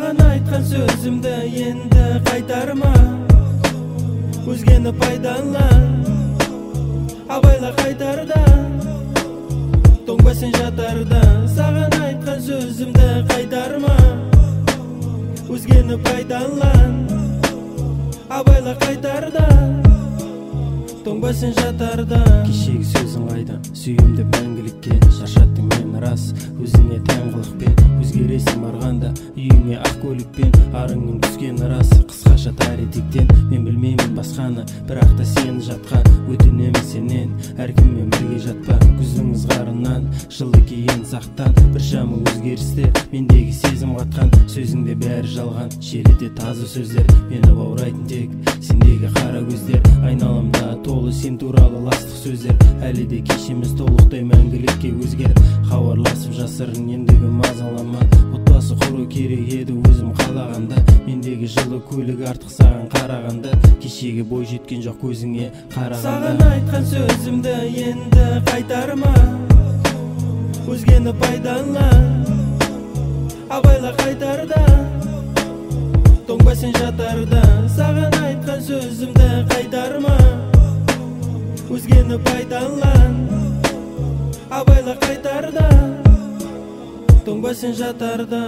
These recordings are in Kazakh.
Саған айтқан сөзімді енді қайтарма, өзгені пайдалана, абайла қайтарда, тоңбайсың жатарда. Саған айтқан сөзімді қайтарма, өзгені пайдалана, абайла қайтарда, тоңбайсың жатарда. Кешегі сөзің қайда, сүйем деп мәңгілікке, шаршаттың мені рас, өзіңе тән қылықпен. Өзгересің барғанда, үйіңе ақ көлікпен, арыңның түскені рас, қысқаша таретектен. Мен білмеймін басқаны, бірақ та сені жатқа өтінемін сенен, әркіммен бірге жатпа. Күздің ызғарынан жылы кейін сақтан, біршама өзгерістер мендегі сезім қатқан. Сөзіңде бәрі жалған, шерете тазы сөздер, мені баурайтын тек сендегі қара көздер. Айналамда толы сен туралы ластық сөздер, әлі де кешеміз толықтай мәңгілікке өзгер. Хабарласып жасырын ендігі мазалама, отбасы құру керек еді өзім қалағанда. Мендегі жылы көлік артық саған қарағанда, кешегі бой жеткен жоқ көзіңе қарағанда. Саған айтқан сөзімді енді қайтарма, өзгені пайдалана, абайла қайтарда, тоңбайсың жатарда. Саған айтқан сөзімді қайтарма, өзгені пайдалана, абайла қайтарда, тоңбайсың жатарда.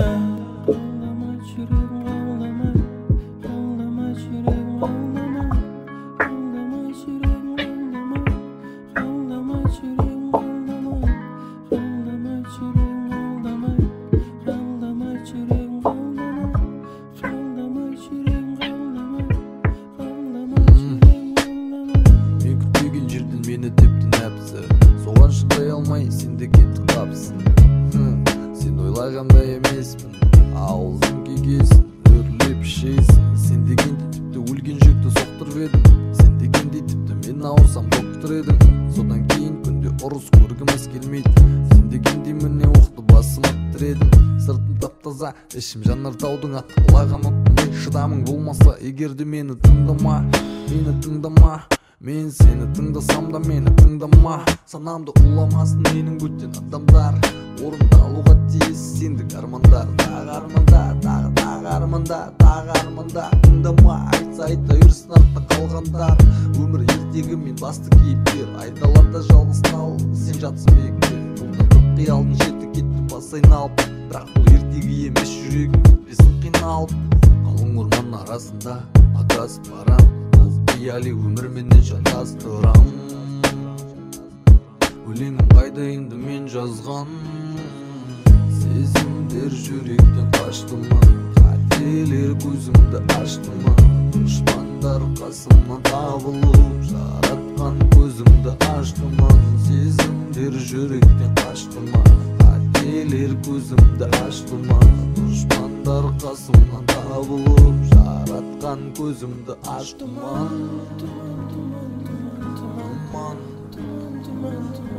Соған шыдай алмай сен де кетіп қапсың. Сен ойлағандай емеспін, ауызың кегесін, өрлеп ішесің. Сен дегенде тіпті өлген жүректі соқтырып едім, сен дегенде тіпті мен ауырсам доктор едім. Содан кейін күнде ұрыс көргіміз келмейді, сен дегенде міне оқты басыма тіредім. Сыртым тап-таза, ішім жанартаудың атқылаған отындай. Шыдамың болмаса егерде мені тыңдама, мен сені тыңдасам да мені тыңдама. Санамды уламасын менің бөтен адамдар, орындалуға тиіс сендік армандар. Тағы арманда, тағы арманда, тағы арманда. Тыңдама, айтса айта жүрсін артта қалғандар. Өмір ертегі мен басты кейіпкер, айдаларда жалғыз тал, сен жатсың биікте. Бұлда көп қиялдың шеті кетті бас айналып, бірақ бұл ертегі емес, жүрегім кетпесін қиналып. Қалың орман арасында адасып барам, қияли өмірменен шатастырам. Өлеңім қайда енді мен жазған, сезімдер жүректен қашты ма, қателер көзімді ашты ма. Дұшпандар қасымнан табылып, жаратқан көзімді ашты ма. Сезімдер жүректен қашты ма, қателер көзімді ашты ма. Дұшпандар қасымнан табылып, жаратқан көзімді ашты ма.